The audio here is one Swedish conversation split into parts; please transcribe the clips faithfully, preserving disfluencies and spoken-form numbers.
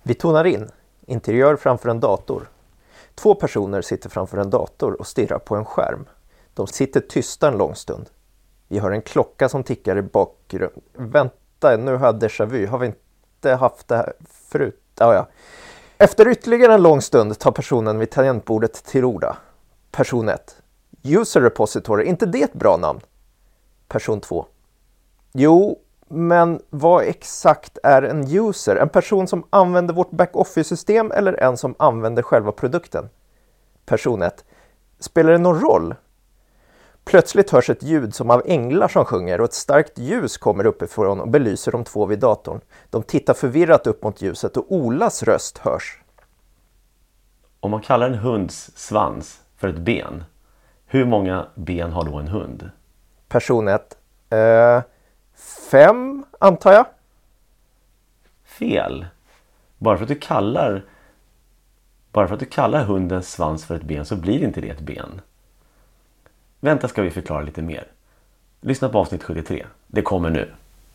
Vi tonar in. Interiör framför en dator. Två personer sitter framför en dator och stirrar på en skärm. De sitter tysta en lång stund. Vi hör en klocka som tickar i bakgrunden. Vänta, nu har jag déjà vu. Har vi inte haft det här förut? Ja, ja. Efter ytterligare en lång stund tar personen vid tangentbordet till orda. Person ett. User repository, inte det ett bra namn? Person två. Jo, men vad exakt är en user? En person som använder vårt back-office-system eller en som använder själva produkten? Person ett. Spelar det någon roll? Plötsligt hörs ett ljud som av änglar som sjunger och ett starkt ljus kommer uppifrån och belyser de två vid datorn. De tittar förvirrat upp mot ljuset och Olas röst hörs. Om man kallar en hunds svans för ett ben, hur många ben har då en hund? Person ett. Eh, fem, antar jag. Fel. Bara för att du kallar bara för att du kallar hundens svans för ett ben så blir inte det ett ben. Vänta, ska vi förklara lite mer. Lyssna på avsnitt sjuttiotre. Det kommer nu.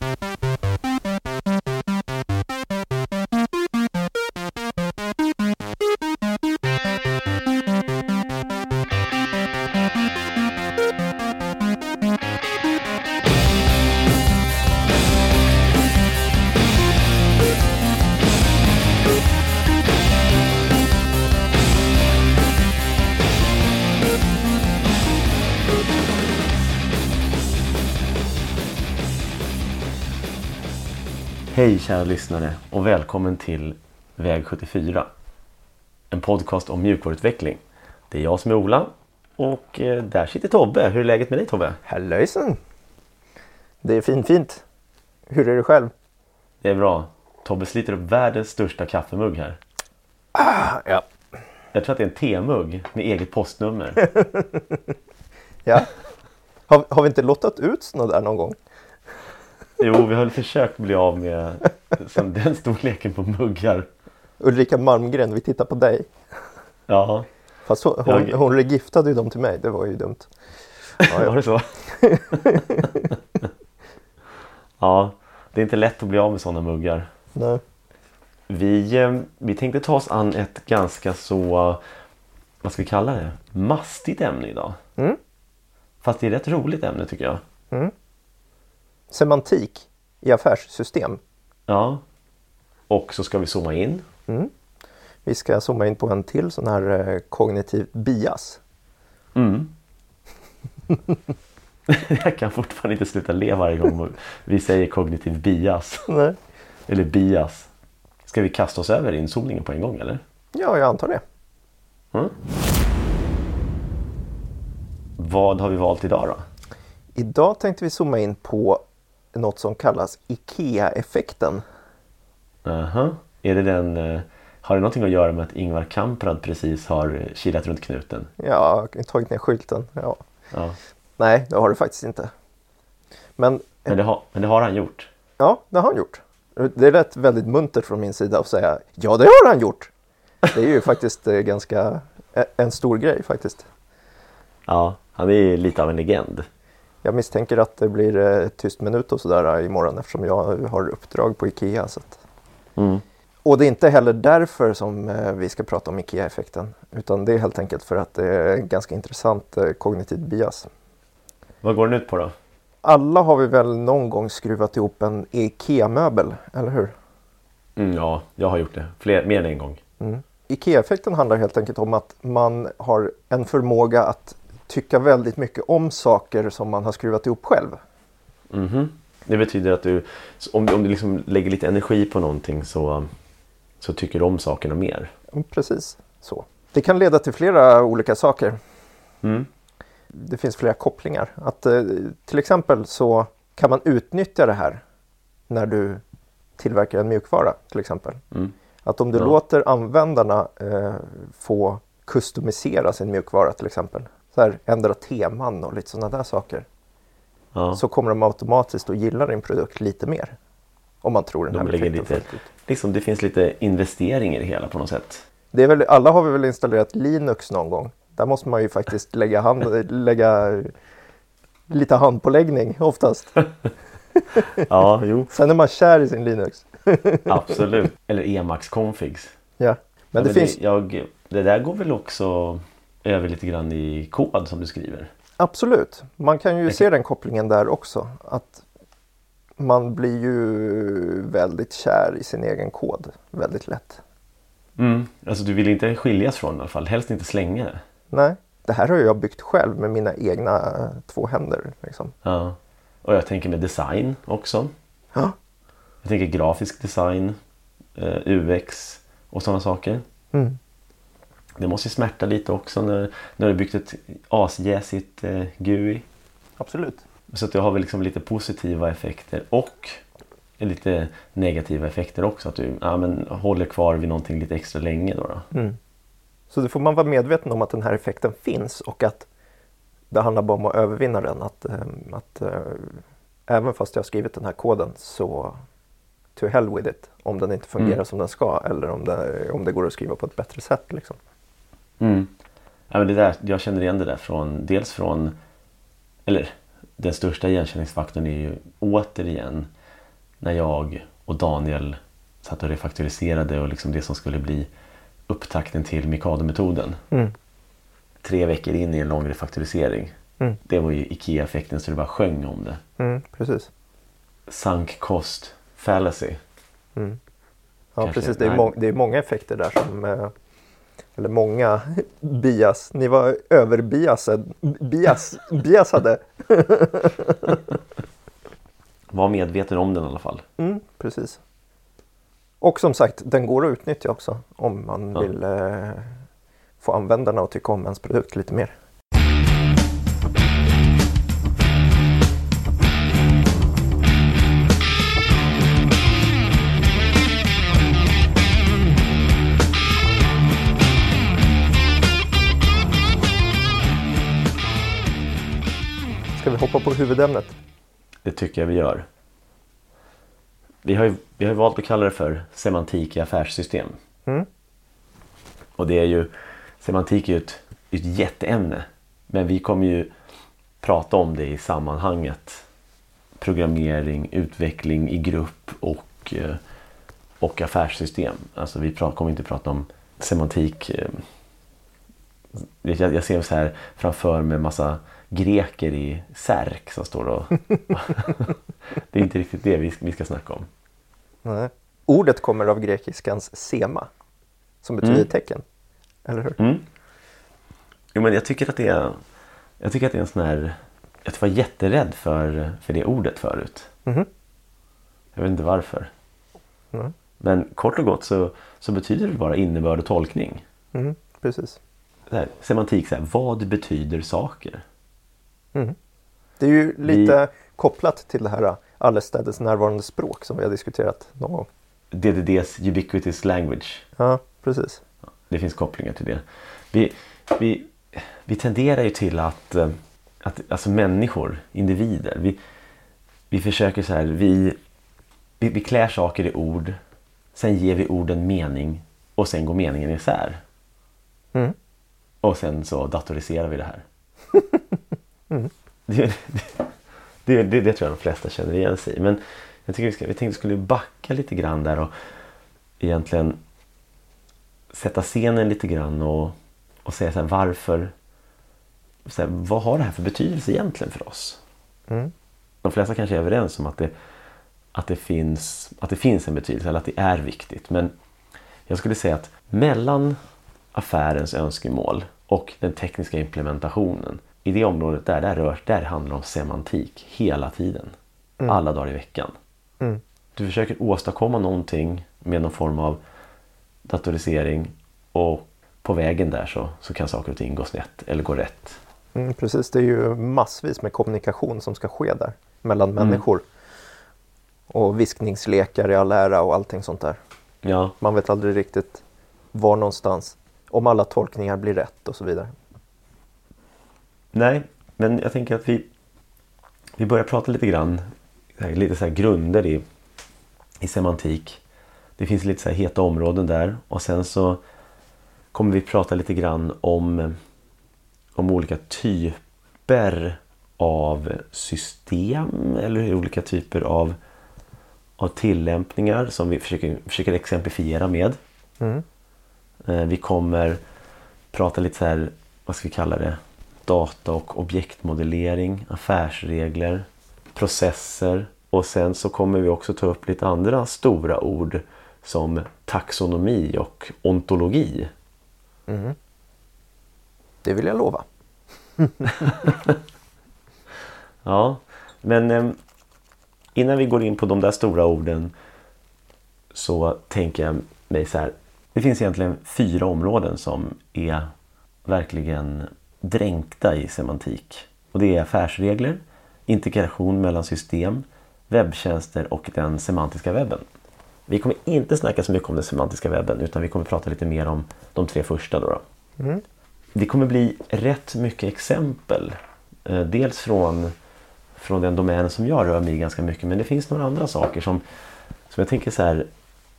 Hej kära lyssnare och välkommen till Väg sjuttiofyra. En podcast om mjukvaruutveckling. Det är jag som är Ola och där sitter Tobbe. Hur är läget med dig, Tobbe? Hallöjsen. Det är fint fint. Hur är det själv? Det är bra. Tobbe sliter upp världens största kaffemugg här. Ah, ja. Jag tror att det är en te-mugg med eget postnummer. Ja. Har, har vi inte lottat ut sådana där någon gång? Jo, vi har försökt bli av med den storleken på muggar. Ulrika Malmgren, vi tittar på dig. Ja. Fast hon, hon, jag... hon regiftade ju dem till mig, det var ju dumt. Ja, ja. Var det så? Ja, det är inte lätt att bli av med sådana muggar. Nej. Vi, vi tänkte ta oss an ett ganska så, vad ska vi kalla det? Mastigt ämne idag. Mm. Fast det är ett rätt roligt ämne tycker jag. Mm. Semantik i affärssystem. Ja. Och så ska vi zooma in. Mm. Vi ska zooma in på en till sån här eh, kognitiv bias. Mm. Jag kan fortfarande inte sluta le varje gång vi säger kognitiv bias. Nej. Eller bias. Ska vi kasta oss över inzoomningen på en gång eller? Ja, jag antar det. Mm. Vad har vi valt idag då? Idag tänkte vi zooma in på något som kallas IKEA-effekten. Aha. Är det den, har det någonting att göra med att Ingvar Kamprad precis har kilat runt knuten? Ja, tagit ner skylten. Ja. Ja. Nej, det har det faktiskt inte. Men, men, det har, men det har han gjort? Ja, det har han gjort. Det är rätt väldigt muntert från min sida att säga ja, det har han gjort. Det är ju faktiskt ganska en stor grej faktiskt. Ja, han är lite av en legend. Jag misstänker att det blir eh, tyst minut och sådär imorgon eftersom jag har uppdrag på IKEA. Så att... mm. Och det är inte heller därför som eh, vi ska prata om IKEA-effekten. Utan det är helt enkelt för att det är en ganska intressant eh, kognitiv bias. Vad går den ut på då? Alla har vi väl någon gång skruvat ihop en IKEA-möbel, eller hur? Mm, ja, jag har gjort det. Fler, mer än en gång. Mm. IKEA-effekten handlar helt enkelt om att man har en förmåga att tycka väldigt mycket om saker som man har skruvat ihop själv. Mm-hmm. Det betyder att du, om du, om du liksom lägger lite energi på någonting så, så tycker du om sakerna mer. Precis så. Det kan leda till flera olika saker. Mm. Det finns flera kopplingar. Att, till exempel så kan man utnyttja det här när du tillverkar en mjukvara till exempel. Mm. Att om du ja. låter användarna eh, få customisera sin mjukvara till exempel. Så här, ändra teman och lite sådana där saker. Ja. Så kommer de automatiskt att gilla din produkt lite mer. Om man tror den de här lägger lite, liksom, det finns lite investeringar i hela på något sätt. Det är väl, alla har vi väl installerat Linux någon gång. Där måste man ju faktiskt lägga, hand, lägga lite handpåläggning oftast. Ja, jo. Sen är man kär i sin Linux. Absolut. Eller Emacs configs. Ja, men ja, det men finns... Det, jag, det där går väl också över lite grann i kod som du skriver. Absolut. Man kan ju Jag se kan... den kopplingen där också. Att man blir ju väldigt kär i sin egen kod väldigt lätt. Mm. Alltså du vill inte skiljas från i alla fall. Helst inte slänga det. Nej, det här har jag byggt själv med mina egna två händer. Liksom. Ja. Och jag tänker med design också. Ja. Jag tänker grafisk design, U X och sådana saker. Mm. Det måste ju smärta lite också när, när du byggt ett asjäsigt eh, G U I. Absolut. Så att du har väl liksom lite positiva effekter och lite negativa effekter också. Att du ja, men, håller kvar vid någonting lite extra länge då. då. Mm. Så då får man vara medveten om att den här effekten finns och att det handlar bara om att övervinna den. Att, att äh, även fast jag har skrivit den här koden så to hell with it. Om den inte fungerar mm. som den ska eller om det, om det går att skriva på ett bättre sätt. Liksom. Mm. Ja, men det där, jag känner igen det där från, dels från, eller den största igenkänningsfaktorn är ju återigen när jag och Daniel satt och refaktoriserade och liksom det som skulle bli upptakten till Mikado-metoden. Mm. Tre veckor in i en lång refaktorisering. Mm. Det var ju IKEA-effekten så det bara sjöng om det. Mm, precis. Sunk cost fallacy. Mm. Ja, Kanske, precis. Det är, må- det är många effekter där som... Eh, eller många bias. Ni var överbiasade. Bias, biasade. Var medveten om den i alla fall. Mm, precis. Och som sagt, den går att utnyttja också. Om man ja. vill eh, få användarna att tycka om ens produkt lite mer. Ska vi hoppa på huvudämnet? Det tycker jag vi gör. Vi har ju, vi har ju valt att kalla det för semantik i affärssystem. Mm. Och det är ju, semantik är ju ett, ett jätteämne. Men vi kommer ju prata om det i sammanhanget programmering, utveckling i grupp och, och affärssystem. Alltså vi pra, kommer inte prata om semantik. Jag, jag ser så här framför mig en massa greker i särk som står och... Det är inte riktigt det vi, vi ska snacka om. Nej. Ordet kommer av grekiskans sema som betyder mm. tecken. Eller hur? Mm. Jo, men jag tycker att det är jag tycker att det är en sån här jag var jätterädd för, för det ordet förut. Mm. Jag vet inte varför. Mm. Men kort och gott så, så betyder det bara innebörd och tolkning. Mm. Precis. Så här, semantik, så här, vad betyder saker? Mm. Det är ju lite vi, kopplat till det här allestädes närvarande språk som vi har diskuterat någon gång. D D D:s ubiquitous language. Ja, precis. Det finns kopplingar till det. Vi, vi, vi tenderar ju till att, att alltså människor, individer, vi, vi försöker så här, vi, vi, vi klär saker i ord, sen ger vi orden mening och sen går meningen isär. Mm. Och sen så datoriserar vi det här. Mm. Det, det, det, det tror jag de flesta känner igen sig i. Men jag tycker vi, ska, vi tänkte vi skulle backa lite grann där och egentligen sätta scenen lite grann och, och säga så här, varför så här, vad har det här för betydelse egentligen för oss? Mm. De flesta kanske är överens om att det, att, det finns, att det finns en betydelse eller att det är viktigt. Men jag skulle säga att mellan affärens önskemål och den tekniska implementationen i det området där, där, rör, där handlar om semantik hela tiden. Mm. Alla dagar i veckan. Mm. Du försöker åstadkomma någonting med någon form av datorisering och på vägen där så, så kan saker och ting gå snett eller gå rätt. Mm, precis, det är ju massvis med kommunikation som ska ske där mellan mm. människor. Och viskningslekar i all ära och allting sånt där. Ja. Man vet aldrig riktigt var någonstans, om alla tolkningar blir rätt och så vidare. Nej, men jag tänker att vi, vi börjar prata lite grann, lite så här grunder i, i semantik. Det finns lite så här heta områden där och sen så kommer vi prata lite grann om, om olika typer av system eller olika typer av, av tillämpningar som vi försöker, försöker exemplifiera med. Mm. Vi kommer prata lite så här, vad ska vi kalla det? Data- och objektmodellering, affärsregler, processer. Och sen så kommer vi också ta upp lite andra stora ord som taxonomi och ontologi. Mm. Det vill jag lova. Ja, men eh, innan vi går in på de där stora orden så tänker jag mig så här. Det finns egentligen fyra områden som är verkligen dränkta i semantik. Och det är affärsregler, integration mellan system, webbtjänster och den semantiska webben. Vi kommer inte snacka så mycket om den semantiska webben utan vi kommer prata lite mer om de tre första då. då. Mm. Det kommer bli rätt mycket exempel. Eh, dels från, från den domänen som jag rör mig ganska mycket. Men det finns några andra saker som, som jag tänker så här.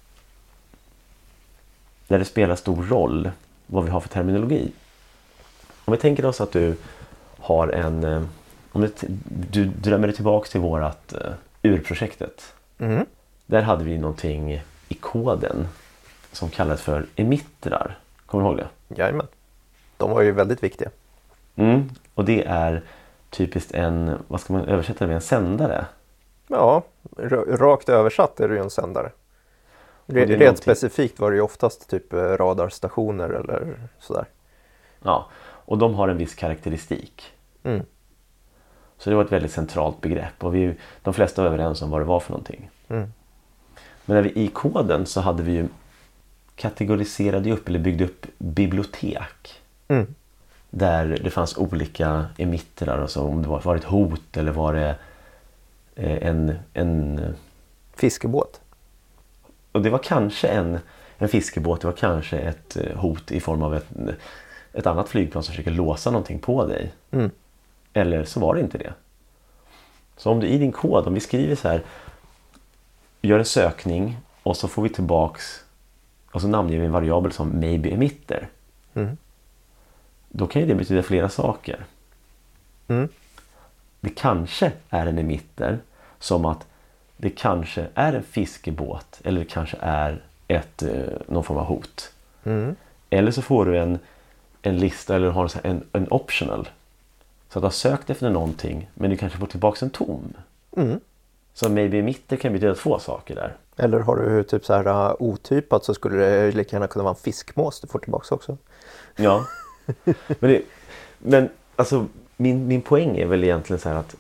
Där det spelar stor roll vad vi har för terminologi. Om vi tänker oss att du har en... Eh, om du, du drömmer dig tillbaka till vårat eh, urprojektet. Mm. Där hade vi någonting i koden som kallades för emittrar. Kommer du ihåg det? Jajamän. De var ju väldigt viktiga. Mm. Och det är typiskt en, vad ska man översätta det med, en sändare? Ja, r- rakt översatt är det ju en sändare. Re- Rent någonting... specifikt var det ju oftast typ radarstationer eller sådär. Ja, och de har en viss karaktäristik. Mm. Så det var ett väldigt centralt begrepp och vi, de flesta var överens om vad det var för någonting. Mm. Men när vi i koden så hade vi ju kategoriserade upp eller byggde upp bibliotek. Mm. Där det fanns olika emittrar och så, om det var, var ett hot eller var det eh, en, en... Fiskebåt. Och det var kanske en, en fiskebåt, det var kanske ett hot i form av ett, ett annat flygplan som försöker låsa någonting på dig. Mm. Eller så var det inte det. Så om du i din kod, om vi skriver så här, gör en sökning och så får vi tillbaks, och så namnger vi en variabel som maybe emitter. Mm. Då kan ju det betyda flera saker. Mm. Det kanske är en emitter, som att det kanske är en fiskebåt eller det kanske är ett, någon form av hot. Mm. Eller så får du en, en lista eller har en, en optional. Så att du har sökt efter någonting men du kanske får tillbaka en tom. Mm. Så maybe emitter kan betyda två saker där. Eller har du typ så här uh, otypat så skulle det lika gärna kunna vara en fiskmås du får tillbaka också. Ja. Men, det, men alltså min, min poäng är väl egentligen så här att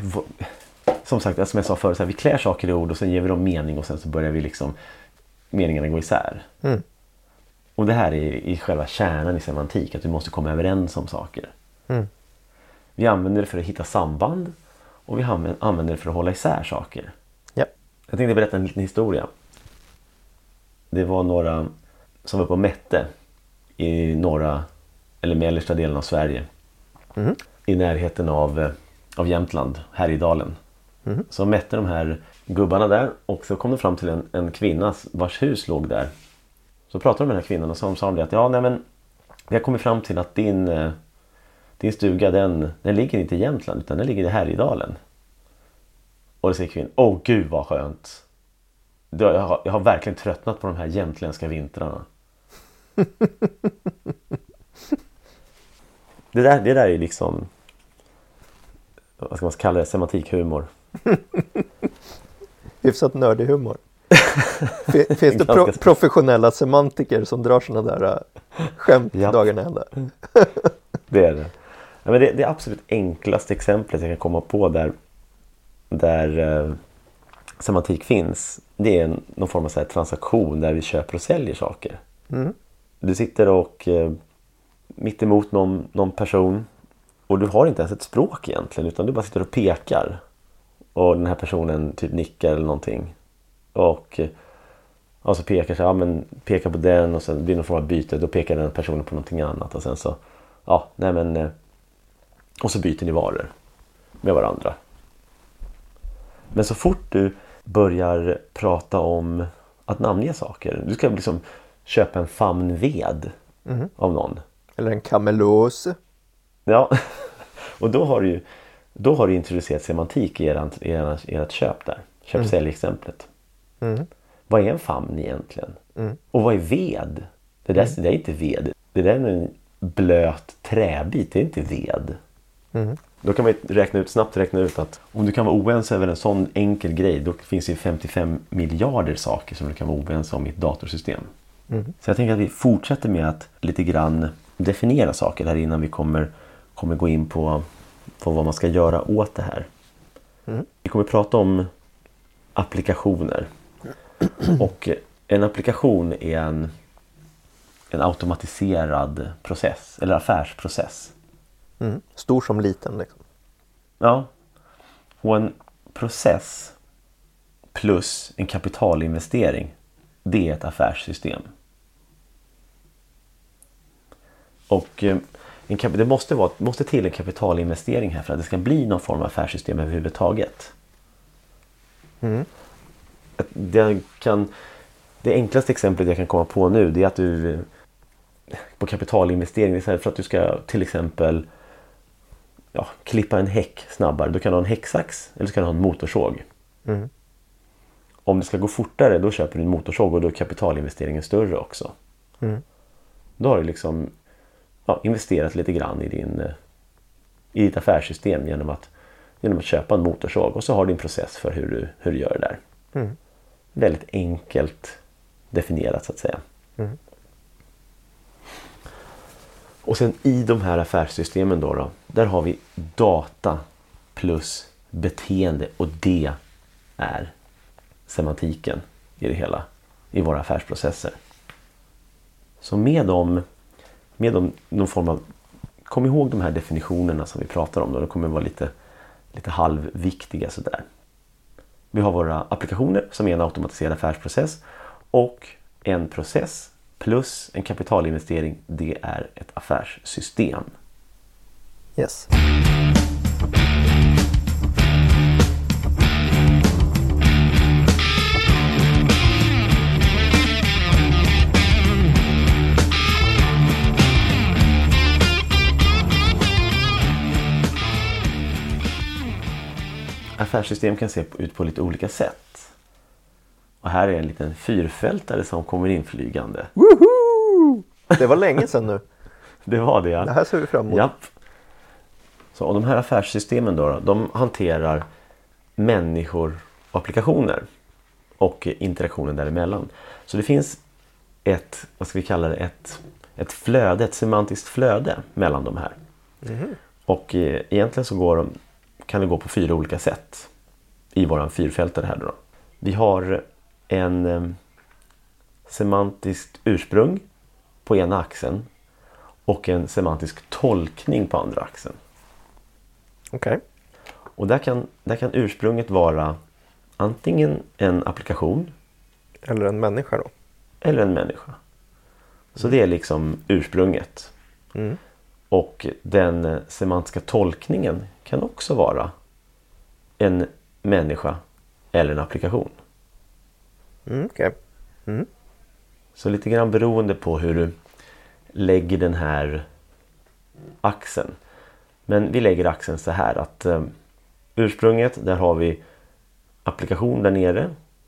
som sagt, som jag sa förut, så här, vi klär saker i ord och sen ger vi dem mening och sen så börjar vi liksom meningarna gå isär. Mm. Och det här är i själva kärnan i semantik, att vi måste komma överens om saker. Mm. Vi använder det för att hitta samband och vi använder det för att hålla isär saker. Ja. Jag tänkte berätta en liten historia. Det var några som var på mätte i norra eller mellersta delen av Sverige. Mm. I närheten av, av Jämtland, Härjedalen. Mm. Så mätte de här gubbarna där och så kom de fram till en, en kvinna vars hus låg där. Så pratade de med den här kvinnan och så sa de det att ja, nej men vi har kommit fram till att din, din stuga den, den ligger inte i Jämtland utan den ligger i Härjedalen. Och det säger kvinnan, åh gud vad skönt. Jag har, jag har verkligen tröttnat på de här jämtländska vintrarna. det, där, det där är liksom, vad ska man kalla det, semantikhumor. Hyfsat nördig humor. Finns det pro- professionella semantiker som drar såna där uh, skämt ja. dagarna ända? Det är det. Ja, men det, det absolut enklaste exemplet jag kan komma på där, där uh, semantik finns, det är en, någon form av så här transaktion där vi köper och säljer saker. Mm. Du sitter och uh, mitt emot någon, någon person och du har inte ens ett språk egentligen utan du bara sitter och pekar. Och den här personen typ nickar eller någonting. Och, och så pekar så, ja, men pekar på den och sen blir det någon form av byte. Då pekar den personen på någonting annat. Och sen så, ja, nej men. Och så byter ni varor med varandra. Men så fort du börjar prata om att namnge saker. Du ska liksom köpa en famn ved mm. av någon. Eller en kamelos. Ja, och då har du ju Då har du introducerat semantik i ert, ert, ert köp där. Köp-sälj-exemplet. Mm. Vad är en famn egentligen? Mm. Och vad är ved? Det där, mm. det där är inte ved. Det där är en blöt träbit, det är inte ved. Mm. Då kan man räkna ut, snabbt räkna ut att om du kan vara oense över en sån enkel grej, då finns det femtiofem miljarder saker som du kan vara oense om i ett datorsystem. Mm. Så jag tänker att vi fortsätter med att lite grann definiera saker här innan vi kommer, kommer gå in på, på vad man ska göra åt det här. Mm. Vi kommer prata om applikationer. Och en applikation är en, en automatiserad process, eller affärsprocess. Mm. Stor som liten liksom. Ja. Och en process plus en kapitalinvestering, det är ett affärssystem. Och eh, en kap- det måste, vara, måste till en kapitalinvestering här för att det ska bli någon form av affärssystem överhuvudtaget. Mm. Det, kan, det enklaste exemplet jag kan komma på nu, det är att du på kapitalinvestering, för att du ska till exempel ja, klippa en häck snabbare, då kan du ha en häcksax eller så kan du ha en motorsåg. Mm. Om det ska gå fortare, då köper du en motorsåg och då är kapitalinvesteringen större också. Mm. Då har du liksom ja, investerat lite grann i, din, i ditt affärssystem genom att, genom att köpa en motorsåg, och så har du en process för hur du, hur du gör det där. Mm. Väldigt enkelt definierat så att säga. Mm. Och sen i de här affärssystemen då, då där har vi data plus beteende, och det är semantiken i det hela, i våra affärsprocesser. Så med dem, med dem, någon form av, kom ihåg de här definitionerna som vi pratar om då, de kommer vara lite, lite halvviktiga sådär. Vi har våra applikationer som är en automatiserad affärsprocess, och en process plus en kapitalinvestering, det är ett affärssystem. Yes. Affärssystem kan se ut på lite olika sätt. Och här är en liten fyrfältare som kommer inflygande. Woohoo! Det var länge sedan nu. Det var det, ja. Det här ser vi fram emot. Japp. Så, och de här affärssystemen då, de hanterar människor och applikationer och interaktionen däremellan. Så det finns ett, vad ska vi kalla det, ett, ett flöde, ett semantiskt flöde mellan de här. Mm. Och eh, egentligen så går de, kan det gå på fyra olika sätt i våran fyrfältare här då. Vi har en eh, semantiskt ursprung på ena axeln och en semantisk tolkning på andra axeln. Okej. Okay. Och där kan, där kan ursprunget vara antingen en applikation eller en människa då. Eller en människa. Så det är liksom ursprunget. Mm. Och den semantiska tolkningen kan också vara en människa eller en applikation. Mm, okej. Okay. Mm. Så lite grann beroende på hur du lägger den här axeln. Men vi lägger axeln så här att eh, ursprunget, där har vi applikation där nere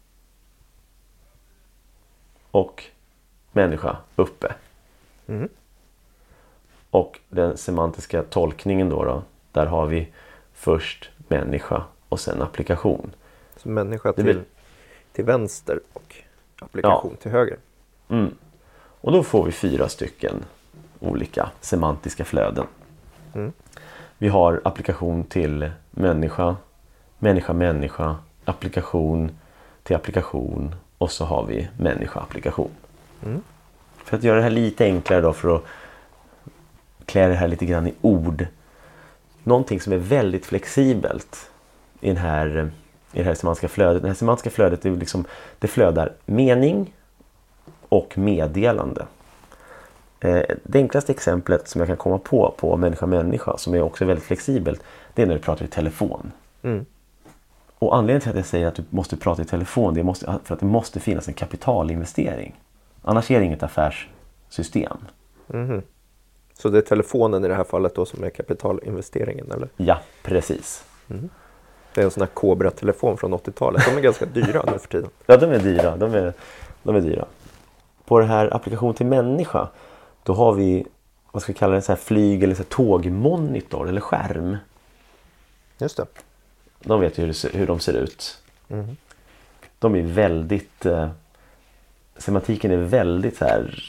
och människa uppe. Mm. Och den semantiska tolkningen då, då, där har vi först människa och sen applikation. Så människa till, blir... till vänster och applikation ja. till höger. Mm. Och då får vi fyra stycken olika semantiska flöden. Mm. Vi har applikation till människa, människa, människa, applikation till applikation, och så har vi människa, applikation. Mm. För att göra det här lite enklare då, för att klä det här lite grann i ord. Någonting som är väldigt flexibelt i, den här, i det här semantiska flödet. Det här semantiska flödet är liksom, det flödar mening och meddelande. Det enklaste exemplet som jag kan komma på på människa-människa, som är också väldigt flexibelt, det är när du pratar i telefon. Mm. Och anledningen till att jag säger att du måste prata i telefon, det är måste, för att det måste finnas en kapitalinvestering. Annars är det inget affärssystem. Mm. Så det är telefonen i det här fallet då som är kapitalinvesteringen, eller? Ja, precis. Mm. Det är en sån här Cobra-telefon från åttiotalet. De är ganska dyra nu för tiden. Ja, de är dyra. De är, de är dyra. På det här applikation till människa, då har vi, vad ska vi kalla det, så här flyg- eller så här tågmonitor eller skärm. Just det. De vet ju hur, det ser, hur de ser ut. Mm. De är väldigt, eh, semantiken är väldigt så här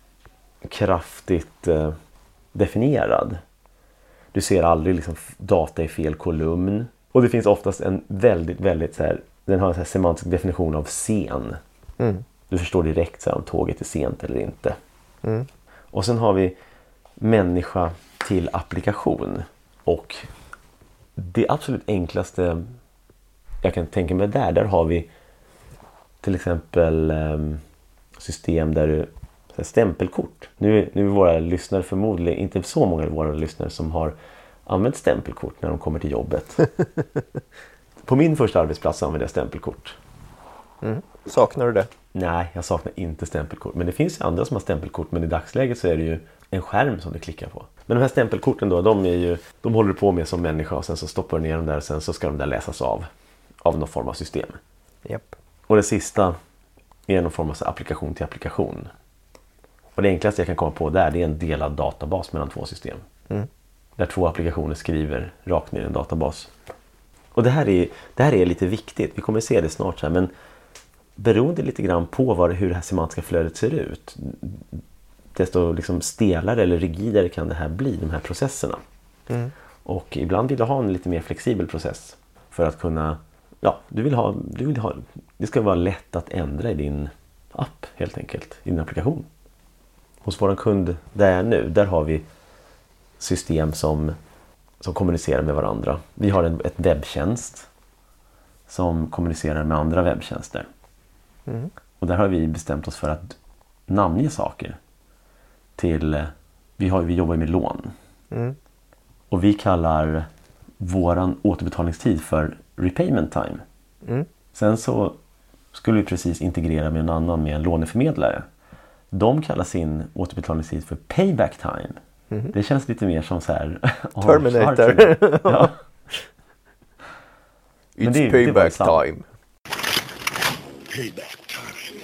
kraftigt eh, definierad. Du ser aldrig liksom data i fel kolumn. Och det finns oftast en väldigt, väldigt så här, den har en så här semantisk definition av sen. Mm. Du förstår direkt så här, om tåget är sent eller inte. Mm. Och sen har vi människa till applikation. Och det absolut enklaste jag kan tänka mig där, där har vi till exempel eh, system där du, så här, stämpelkort. Nu, nu är våra lyssnare förmodligen, inte så många av våra lyssnare som har använt stämpelkort när de kommer till jobbet. På min första arbetsplats använde jag stämpelkort. Mm. Saknar du det? Nej, jag saknar inte stämpelkort. Men det finns ju andra som har stämpelkort. Men i dagsläget så är det ju en skärm som du klickar på. Men de här stämpelkorten då, de, är ju, de håller du på med som människa. Och sen så stoppar du ner dem där och sen så ska de där läsas av. Av någon form av system. Japp. Och det sista är någon form av applikation till applikation. Och det enklaste jag kan komma på där, det är en delad databas mellan två system. Mm. Där två applikationer skriver rakt ner i en databas. Och det här är, det här är lite viktigt. Vi kommer se det snart så här, men beroende lite grann på vad, hur det här semantiska flödet ser ut, desto liksom stelare eller rigidare kan det här bli, de här processerna. Mm. Och ibland vill du ha en lite mer flexibel process för att kunna, ja, du vill ha, du vill ha, det ska vara lätt att ändra i din app helt enkelt, i din applikation. Hos vår kund där jag är nu, där har vi system som, som kommunicerar med varandra. Vi har en ett webbtjänst som kommunicerar med andra webbtjänster. Mm. Och där har vi bestämt oss för att namnge saker till, vi, har, vi jobbar med lån. Mm. Och vi kallar våran återbetalningstid för repayment time. Mm. Sen så skulle vi precis integrera med en annan, med en låneförmedlare. De kallar sin återbetalningstid för payback time. Mm. Det känns lite mer som så här Terminator. Ja. It's det, payback det time. Payback time.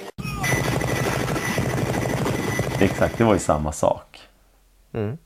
Exakt, det var ju samma sak. Mm.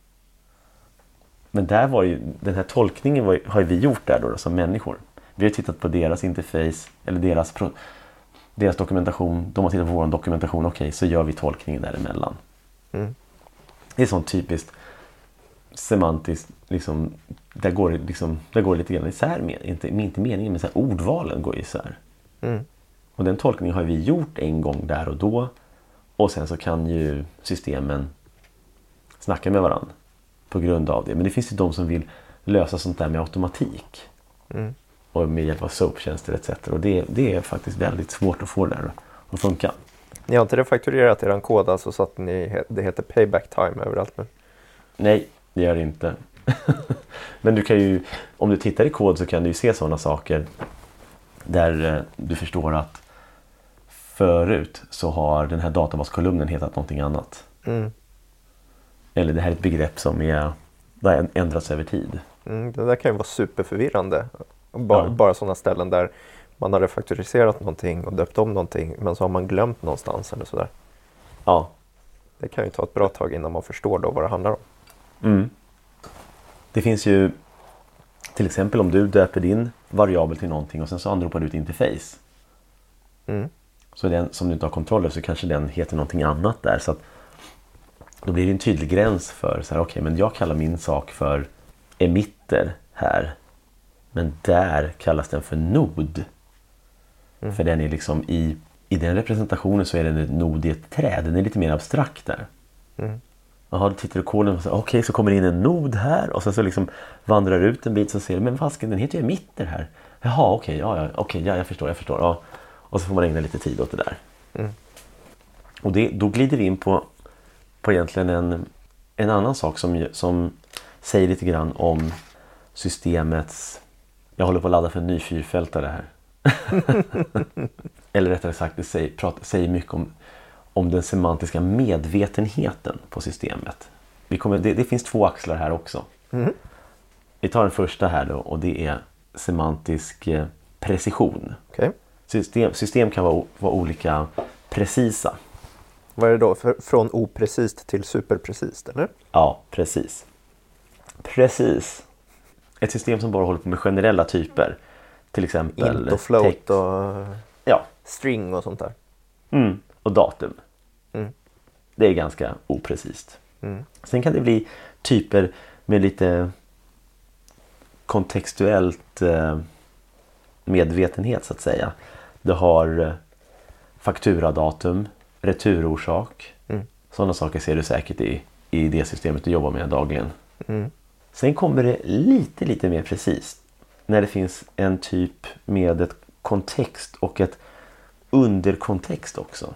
Men där var ju, den här tolkningen var, har ju vi gjort där då, då som människor. Vi har tittat på deras interface eller deras, deras dokumentation. De har tittat på vår dokumentation. Okej, okay, så gör vi tolkningen däremellan. Mm. Det är sånt typiskt semantiskt, liksom, där går det liksom, där går det lite grann isär med, inte, inte meningen, men så här, ordvalen går isär. Mm. Och den tolkningen har vi gjort en gång där och då, och sen så kan ju systemen snacka med varandra på grund av det. Men det finns ju de som vill lösa sånt där med automatik. Mm. Och med hjälp av soaptjänster et cetera. Och det, det är faktiskt väldigt svårt att få det där att funka. Ni har inte refakturerat er kod alltså så att ni, det heter payback time överallt nu? Nej, det gör det inte. Men du kan ju, om du tittar i kod så kan du ju se sådana saker där eh, du förstår att förut så har den här databaskolumnen hetat någonting annat. Mm. Eller det här är ett begrepp som är, det har ändrats över tid. Mm, det där kan ju vara superförvirrande. Bara, Ja. bara sådana ställen där man har refaktoriserat någonting och döpt om någonting, men så har man glömt någonstans eller sådär. Ja. Det kan ju ta ett bra tag innan man förstår då vad det handlar om. Mm. Det finns ju till exempel om du döper din variabel till någonting och sen så anropar du ett interface. Mm. Så den som du inte har kontroll över så kanske den heter någonting annat där. Så att då blir det en tydlig gräns för så här, okej, men jag kallar min sak för emitter här. Men där kallas den för nod. Mm. För den är liksom i, i den representationen så är den ett nod i ett träd. Den är lite mer abstrakt där. Mm. Jaha, du tittar i koden och säger okej, okay, så kommer det in en nod här och sen så liksom vandrar ut en bit så ser du, men fasken, den heter ju emitter här. Jaha, okej, okay, ja, ja, okej, okay, ja, jag förstår, jag förstår. Ja. Och så får man ägna lite tid åt det där. Mm. Och det, då glider vi in på, på egentligen en, en annan sak som, som säger lite grann om systemets, jag håller på att ladda för en ny fyrfältare här. Eller rättare sagt, det säger, pratar, säger mycket om om den semantiska medvetenheten på systemet. Vi kommer, det, det finns två axlar här också. Mm. Vi tar den första här då, och det är semantisk eh, precision. Okay. System, system kan vara, vara olika precisa. Vad är det då? För, från oprecist till superprecist, eller? Ja, precis. Precis. Ett system som bara håller på med generella typer. Till exempel int och float text. Och ja. string och sånt där. Mm. Och datum. Mm. Det är ganska oprecist. Mm. Sen kan det bli typer med lite kontextuellt eh, medvetenhet så att säga. Du har eh, fakturadatum, returorsak. Mm. Sådana saker ser du säkert i, i det systemet du jobbar med dagligen. Mm. Sen kommer det lite, lite mer precis. När det finns en typ med ett kontext och ett underkontext också.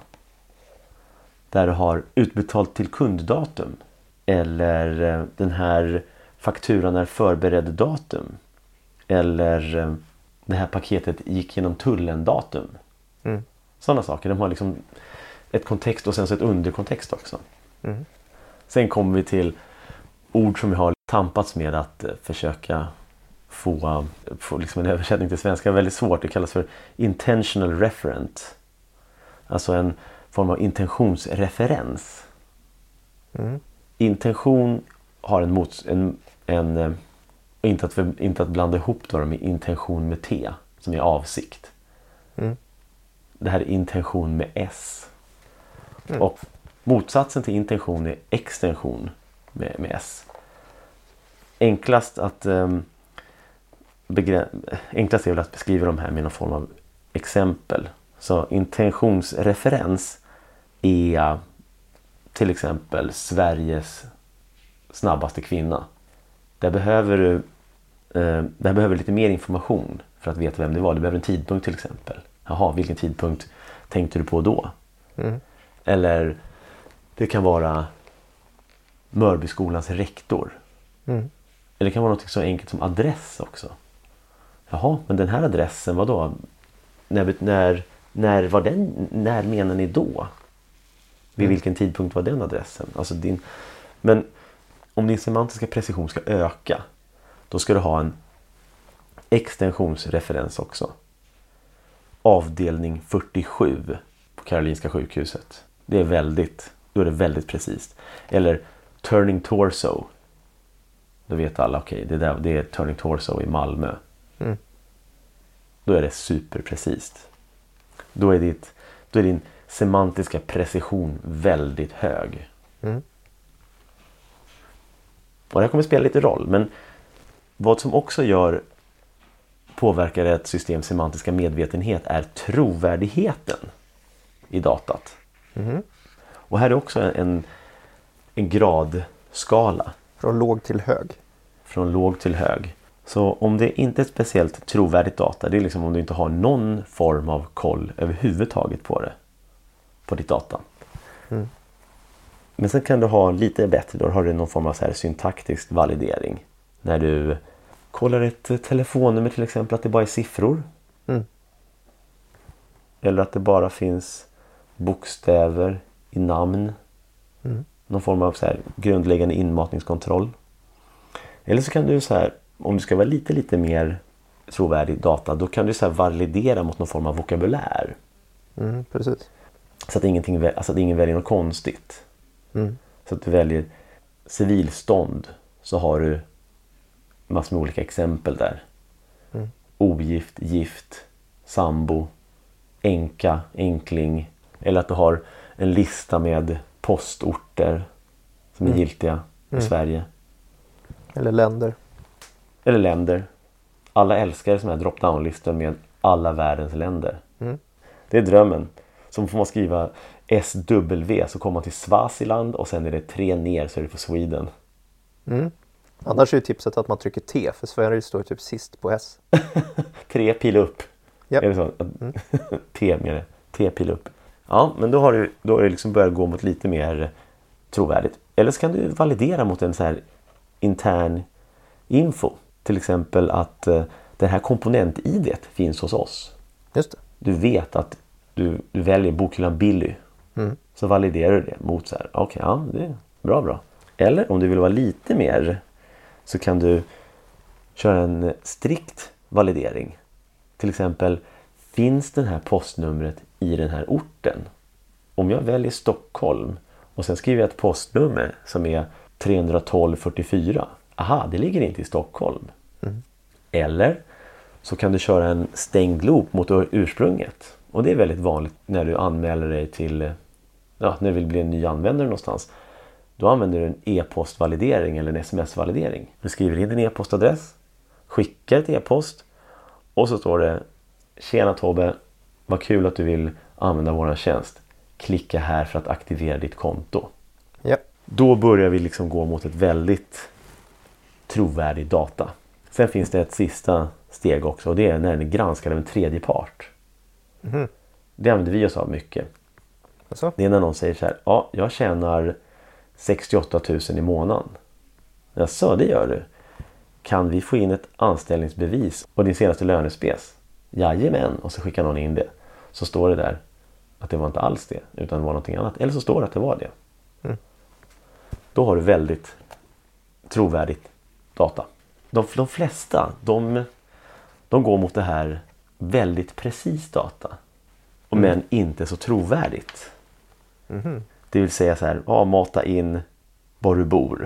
Där du har utbetalt till kunddatum. Eller eh, den här fakturan är förberedd datum. Eller eh, det här paketet gick genom tullen datum. Mm. Sådana saker. De har liksom ett kontext och sen så ett underkontext också. Mm. Sen kommer vi till ord som vi har tampats med att försöka få, få liksom en översättning till svenska. Det är väldigt svårt. Det kallas för intentional referent. Alltså en form av intentionsreferens. Mm. Intention har en mots... En, en, inte, att, inte att blanda ihop då med intention med T som är avsikt. Mm. Det här är intention med S. Mm. Och motsatsen till intention är extension med, med S. Enklast att um, begre- enklast är väl att beskriva de här med någon form av exempel. Så intentionsreferens är till exempel Sveriges snabbaste kvinna. Där behöver du eh, där behöver lite mer information för att veta vem det var. Du behöver en tidpunkt till exempel. Jaha, vilken tidpunkt tänkte du på då? Mm. Eller det kan vara Mörbyskolans rektor. Mm. Eller det kan vara något så enkelt som adress också. Jaha, men den här adressen, vad då? När, när, när var den, när menar ni då? Vid Mm. vilken tidpunkt var den adressen? Alltså din, men om din semantiska precision ska öka, då ska du ha en extensionsreferens också. Avdelning fyrtiosju på Karolinska sjukhuset. Det är väldigt, då är det väldigt precis. Eller turning torso. Då vet alla, okej, okay, det, där, det är turning torso i Malmö. Mm. Då är det superprecist. Då är, ditt, då är din semantiska precision väldigt hög. Mm. Och det här kommer spela lite roll. Men vad som också gör påverkar ett systems semantiska medvetenhet är trovärdigheten i datat. Mm. Och här är också en, en gradskala. Från låg till hög. Från låg till hög. Så om det inte är ett speciellt trovärdigt data, det är liksom om du inte har någon form av koll överhuvudtaget på det. På ditt data. Mm. Men sen kan du ha lite bättre, då har du någon form av så här syntaktisk validering. När du kollar ett telefonnummer till exempel, att det bara är siffror. Mm. Eller att det bara finns bokstäver i namn. Mm. Någon form av så här grundläggande inmatningskontroll. Eller så kan du så här, om du ska vara lite lite mer trovärdig data, då kan du så här validera mot någon form av vokabulär. Mm, precis. Så att, ingenting, alltså att ingen väljer något konstigt. Mm. Så att du väljer civilstånd, så har du massor med olika exempel där. Mm. Ogift, gift, sambo, enka, enkling. Eller att du har en lista med postorter som är Mm. giltiga i Mm. Sverige. Eller länder. Eller länder. Alla älskar såna här drop-down-listor med alla världens länder. Mm. Det är drömmen. Så får man skriva S W så kommer man till Swaziland och sen är det tre ner så är det för Sweden. Mm. Annars är ju tipset att man trycker T, för Sverige står typ sist på S. Tre pil upp. Yep. Är det så? Mm. T med det. T pil upp. Ja, men då har du då är det liksom börjat gå mot lite mer trovärdigt. Eller så kan du validera mot en så här intern info. Till exempel att uh, det här komponent-I D finns hos oss. Just det. Du vet att du, du väljer bokhyllan Billy. Mm. Så validerar du det mot så här. Okej, okay, ja, det är bra, bra. Eller om du vill vara lite mer så kan du köra en strikt validering. Till exempel, finns den här postnumret i den här orten? Om jag väljer Stockholm och sen skriver jag ett postnummer som är tre ett två fyrtiofyra. Aha, det ligger inte i Stockholm. Mm. Eller så kan du köra en stängd loop mot ursprunget. Och det är väldigt vanligt när du anmäler dig till, ja, när du vill bli en ny användare någonstans. Då använder du en e-postvalidering eller en sms-validering. Du skriver in din e-postadress, skickar ett e-post och så står det: tjena Tobbe, vad kul att du vill använda våran tjänst. Klicka här för att aktivera ditt konto. Ja. Då börjar vi liksom gå mot ett väldigt trovärdig data. Sen finns det ett sista steg också, och det är när den är granskad av en tredje part. Mm. Det använder vi oss av mycket. Alltså? Det är när någon säger så här: ja, jag tjänar sextioåtta tusen i månaden. Jaså, det gör du. Kan vi få in ett anställningsbevis och din senaste lönespes? Jajamän, och så skickar någon in det. Så står det där att det var inte alls det, utan det var någonting annat. Eller så står det att det var det. Mm. Då har du väldigt trovärdigt data. De, de flesta, de, de går mot det här väldigt precis data. Mm. Men inte så trovärdigt. Mm. Det vill säga så här, ja, mata in var du bor.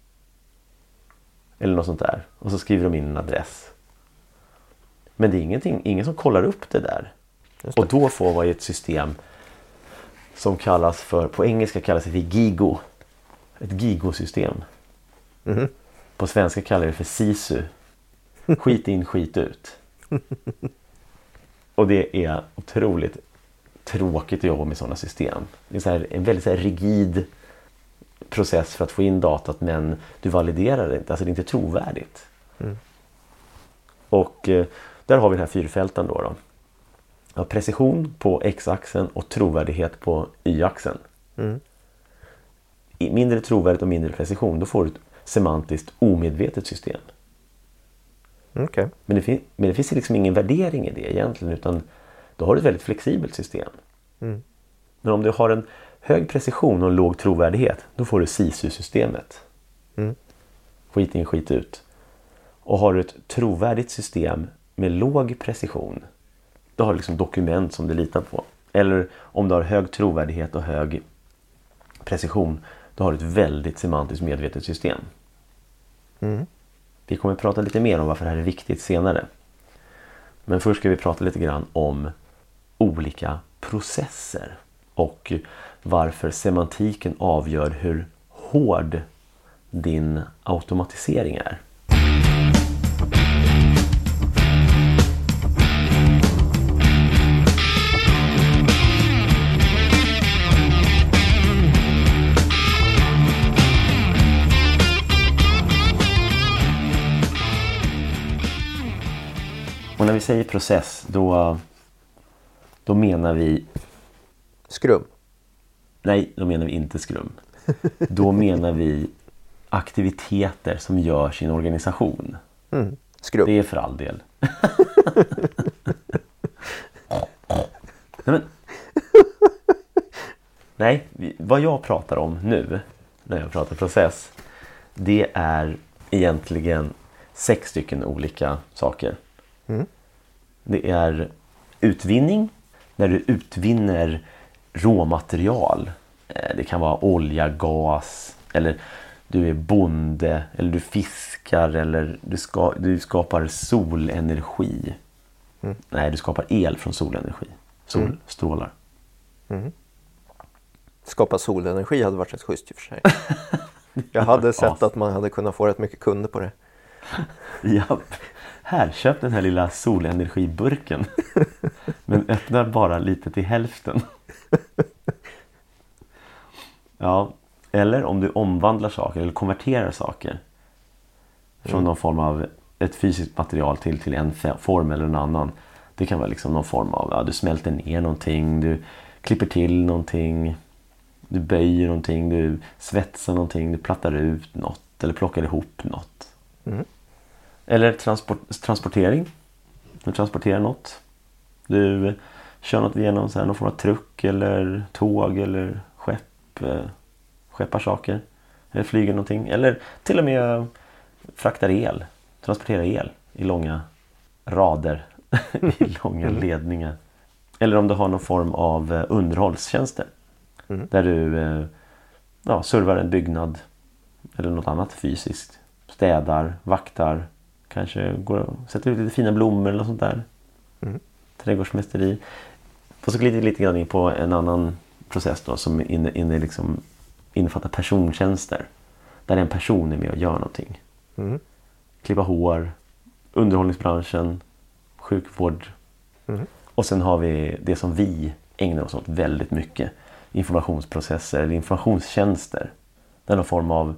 Eller något sånt där. Och så skriver de in en adress. Men det är ingenting, ingen som kollar upp det där. Det. Och då får vi ett system som kallas för, på engelska kallas det för GIGO. Ett GIGO-system. Mm. På svenska kallar det för SISU. Skit in, skit ut. Och det är otroligt tråkigt att jobba med sådana system. Det är så här, en väldigt så här rigid process för att få in datat, men du validerar det inte. Alltså det är inte trovärdigt. Mm. Och eh, där har vi den här fyrfälten då. då. Ja, precision på x-axeln och trovärdighet på y-axeln. Mm. I mindre trovärdigt och mindre precision, då får du ett semantiskt omedvetet system. Okay. Men, det fin- men det finns liksom ingen värdering i det egentligen, utan då har du ett väldigt flexibelt system. Mm. Men om du har en hög precision och en låg trovärdighet, då får du SISU-systemet. Mm. Skit in, skit ut. Och har du ett trovärdigt system med låg precision, då har du liksom dokument som du litar på. Eller om du har hög trovärdighet och hög precision, då har du ett väldigt semantiskt medvetet system. Mm. Vi kommer att prata lite mer om varför det här är viktigt senare. Men först ska vi prata lite grann om olika processer och varför semantiken avgör hur hård din automatisering är. Och när vi säger process, då, då menar vi... Skrum? Nej, då menar vi inte skrum. Då menar vi aktiviteter som görs i en organisation. Mm. Skrum. Det är för all del. Nej, men... Nej, vad jag pratar om nu, när jag pratar process, det är egentligen sex stycken olika saker. Mm. Det är utvinning, när du utvinner råmaterial. Det kan vara olja, gas, eller du är bonde, eller du fiskar, eller du, ska, du skapar solenergi. Mm. Nej, du skapar el från solenergi. Solstrålar. Mm. Mm. Skapa solenergi hade varit rätt schysst i och för sig. Jag hade sett att man hade kunnat få rätt mycket kunder på det. Ja, här, köp den här lilla solenergiburken. Men öppnar bara lite till hälften. Ja, eller om du omvandlar saker eller konverterar saker från mm. någon form av ett fysiskt material till, till en form eller en annan. Det kan vara liksom någon form av, ja, du smälter ner någonting, du klipper till någonting, du böjer någonting, du svetsar någonting, du plattar ut något eller plockar ihop något. Mm. Eller transport, transportering. Du transporterar något. Du kör något igenom så här, någon form av truck eller tåg eller skepp. Eh, skeppar saker. Eller flyger någonting. Eller till och med fraktar el. Transporterar el i långa rader i långa mm. ledningar. Eller om du har någon form av underhållstjänster. Mm. Där du ja, servar en byggnad eller något annat fysiskt. Städar, vaktar, kanske går och sätter ut lite fina blommor eller något sånt där. Mm. Trädgårdsmästeri. Och så glider vi lite grann in på en annan process då, som inne, inne liksom innefattar persontjänster. Där en person är med och gör någonting. Mm. Klippa hår, underhållningsbranschen, sjukvård. Mm. Och sen har vi det som vi ägnar oss åt väldigt mycket. Informationsprocesser eller informationstjänster. Där någon form av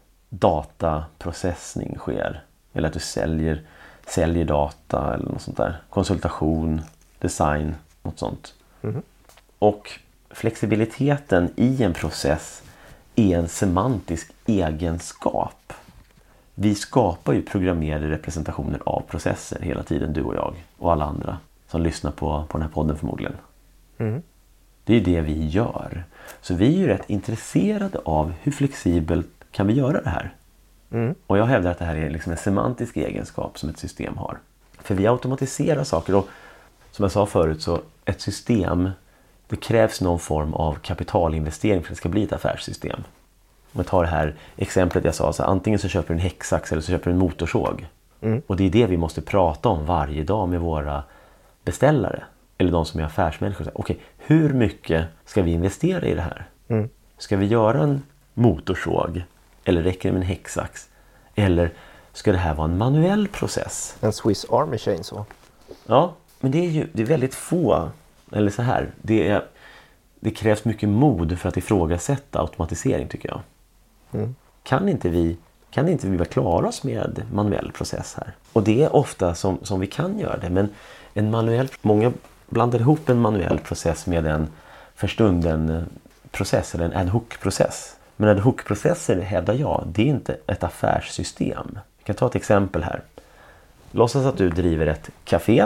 dataprocessning sker. Eller att du säljer, säljer data eller något sånt där. Konsultation, design, något sånt. Mm. Och flexibiliteten i en process är en semantisk egenskap. Vi skapar ju programmerade representationer av processer hela tiden, du och jag och alla andra som lyssnar på, på den här podden förmodligen. Mm. Det är det vi gör. Så vi är ju rätt intresserade av hur flexibelt kan vi göra det här. Mm. Och jag hävdar att det här är liksom en semantisk egenskap som ett system har. För vi automatiserar saker och som jag sa förut så ett system, det krävs någon form av kapitalinvestering för att det ska bli ett affärssystem. Om jag tar det här exemplet jag sa, så antingen så köper du en häcksax eller så köper du en motorsåg. Mm. Och det är det vi måste prata om varje dag med våra beställare. Eller de som är affärsmänniskor. Okej, hur mycket ska vi investera i det här? Mm. Ska vi göra en motorsåg? Eller räcker det med en häcksax? Eller ska det här vara en manuell process? En Swiss Army Chainsaw. Ja, men det är ju det är väldigt få. Eller så här, det, är, det krävs mycket mod för att ifrågasätta automatisering tycker jag. Mm. Kan inte vi kan inte vi klara oss med manuell process här? Och det är ofta som, som vi kan göra det. Men en manuell, många blandar ihop en manuell process med en för stunden process eller en ad hoc-process. Men ad hoc-processer hävdar jag, det är inte ett affärssystem. Vi kan ta ett exempel här. Låtsas att du driver ett café.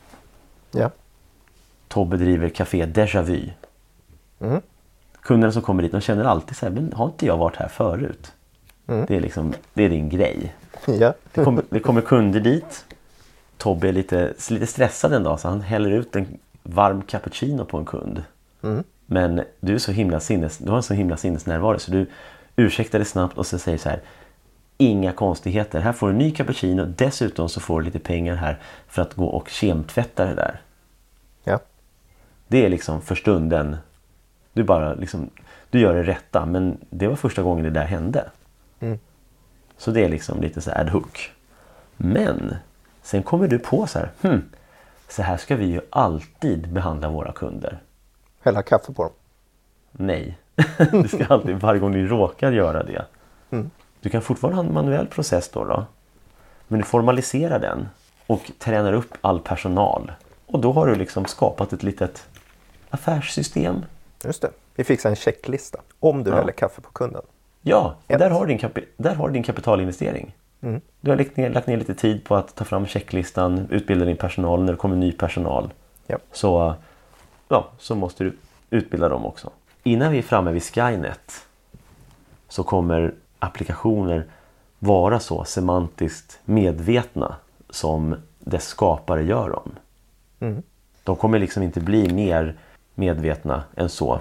Ja. Tobbe driver café Déjà Vu. Mm. Kunderna som kommer dit, de känner alltid så här, men har inte jag varit här förut? Mm. Det är liksom, det är din grej. Ja. det, kommer, det kommer kunder dit. Tobbe är lite, lite stressad en dag så han häller ut en varm cappuccino på en kund. Mm. Men du är så himla sinnes, du har en så himla sinnesnärvaro så du ursäktar det snabbt och så säger så här: inga konstigheter, här får du en ny cappuccino, dessutom så får du lite pengar här för att gå och kemtvätta det där. Ja. Det är liksom för stunden, du bara liksom, du gör det rätta, men det var första gången det där hände. Mm. Så det är liksom lite så ad hoc. Men sen kommer du på så här, hmm, så här ska vi ju alltid behandla våra kunder. Hälla kaffe på dem? Nej, du ska alltid varje gång du råkar göra det. Mm. Du kan fortfarande ha en manuell process då, då. Men du formaliserar den och tränar upp all personal. Och då har du liksom skapat ett litet affärssystem. Just det, vi fixar en checklista om du ja. häller kaffe på kunden. Ja, och där har, din kapi- där har du din kapitalinvestering. Mm. Du har lagt ner, lagt ner lite tid på att ta fram checklistan, utbilda din personal när det kommer ny personal. Ja. Så, ja, så måste du utbilda dem också. Innan vi är framme vid Skynet så kommer applikationer vara så semantiskt medvetna som dess skapare gör dem. Mm. De kommer liksom inte bli mer medvetna än så.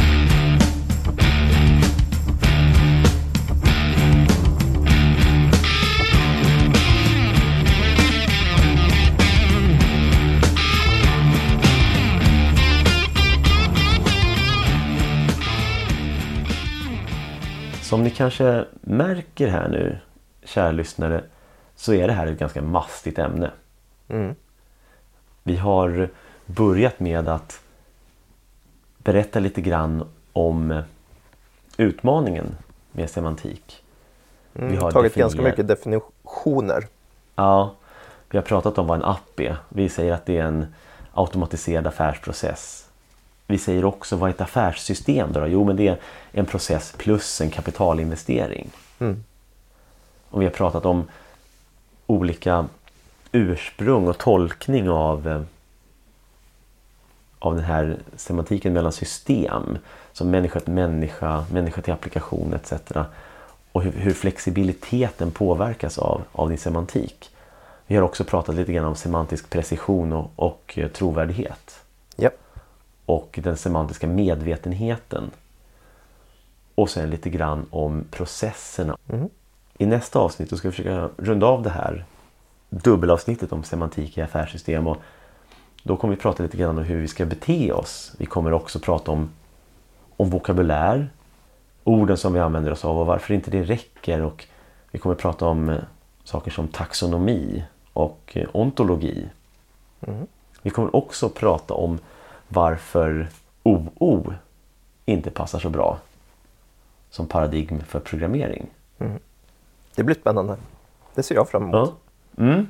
Som ni kanske märker här nu, kära lyssnare, så är det här ett ganska mastigt ämne. Mm. Vi har börjat med att berätta lite grann om utmaningen med semantik. Mm, vi har tagit definier- ganska mycket definitioner. Ja, vi har pratat om vad en app är. Vi säger att det är en automatiserad affärsprocess. Vi säger också vad ett affärssystem då? Jo, men det är en process plus en kapitalinvestering. Mm. Och vi har pratat om olika ursprung och tolkning av, av den här semantiken mellan system. Som människa till människa, människa till applikation et cetera. Och hur, hur flexibiliteten påverkas av, av din semantik. Vi Vi har också pratat lite grann om semantisk precision och, och trovärdighet. Ja. Och den semantiska medvetenheten. Och sen lite grann om processerna. Mm. I nästa avsnitt då ska vi försöka runda av det här dubbelavsnittet om semantik i affärssystem. Och då kommer vi prata lite grann om hur vi ska bete oss. Vi kommer också prata om, om vokabulär. Orden som vi använder oss av och varför inte det räcker. Och vi kommer prata om eh, saker som taxonomi och eh, ontologi. Mm. Vi kommer också prata om varför O O inte passar så bra som paradigm för programmering. Mm. Det blir spännande. Det ser jag fram emot. Ja. Mm.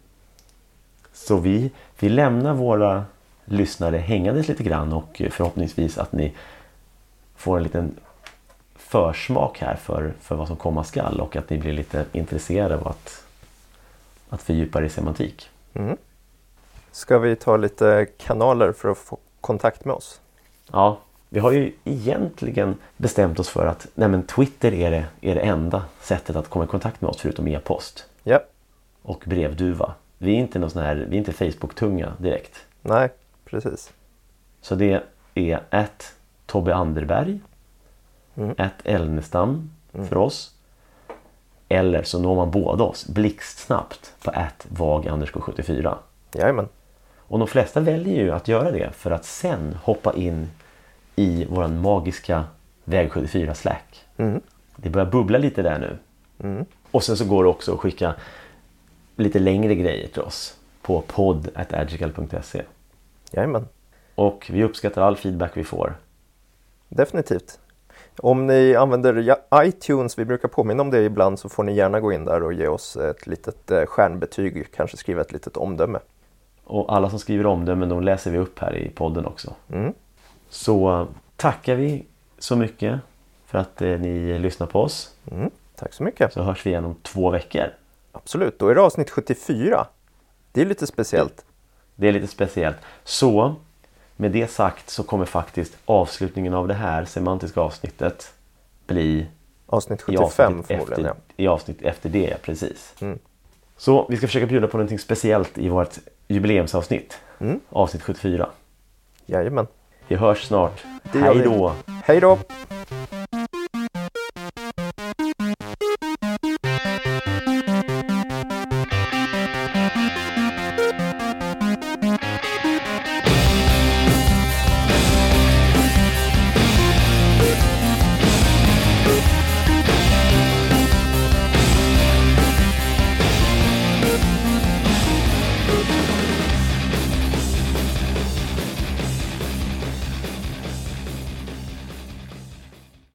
Så vi, vi lämnar våra lyssnare hängandes lite grann och förhoppningsvis att ni får en liten försmak här för, för vad som komma skall och att ni blir lite intresserade av att, att fördjupa er i semantik. Mm. Ska vi ta lite kanaler för att få kontakt med oss? Ja, vi har ju egentligen bestämt oss för att nej men Twitter är det, är det enda sättet att komma i kontakt med oss förutom e-post. Ja. Och brevduva. Vi är inte någon sån här, vi är inte Facebook-tunga direkt. Nej, precis. Så det är at Tobbe Anderberg, Mm. at Elnestam Mm. för oss. Eller så når man båda oss blixtsnabbt på at vag underscore sjuttiofyra. Jajamän. Och de flesta väljer ju att göra det för att sen hoppa in i våran magiska väg sjuttiofyra Slack. Mm. Det börjar bubbla lite där nu. Mm. Och sen så går det också att skicka lite längre grejer till oss på podd at agical punkt se. Jajamän. Och vi uppskattar all feedback vi får. Definitivt. Om ni använder iTunes, vi brukar påminna om det ibland, så får ni gärna gå in där och ge oss ett litet stjärnbetyg, kanske skriva ett litet omdöme. Och alla som skriver omdömen, de läser vi upp här i podden också. Mm. Så tackar vi så mycket för att eh, ni lyssnar på oss. Mm. Tack så mycket. Så hörs vi igen om två veckor. Absolut, då är det avsnitt sjuttiofyra. Det är lite speciellt. Det är lite speciellt. Så med det sagt så kommer faktiskt avslutningen av det här semantiska avsnittet bli Avsnitt i sjuttiofem avsnitt förmodligen. efter, i avsnitt efter det, ja, precis. Mm. Så vi ska försöka bjuda på någonting speciellt i vårt jubileumsavsnitt. Mm. Avsnitt sjuttiofyra. Jajamän. Vi hörs snart. Det gör Hej vi. då! Hej då!